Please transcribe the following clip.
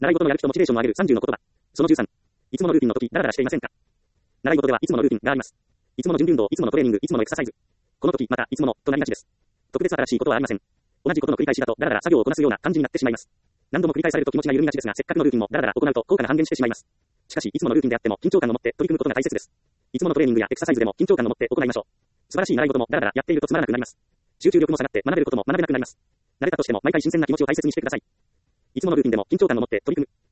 習い事のやる気とモチベーションを上げる30の言葉。その13。いつものルーティンの時、ダラダラしていませんか？習い事ではいつものルーティンがあります。いつもの準備運動、いつものトレーニング、いつものエクササイズ。この時、また、いつもの、となりがちです。特別新しいことはありません。同じことの繰り返しだと、ダラダラ作業をこなすような感じになってしまいます。何度も繰り返されると気持ちが緩みがちですが、せっかくのルーティンもダラダラ行うと効果が半減してしまいます。しかし、いつものルーティンであっても緊張感を持って取り組むことが大切です。いつものトレーニングやエクササイズでも緊張感を持って行いましょう。素晴らしい習い事もダラダラやっているとつまらなくなります。集中力も下がって学べることも学べなくなります。慣れたとしても毎回新鮮な気持ちを大切にしてください。いつものルーティンでも緊張感を持って取り組む。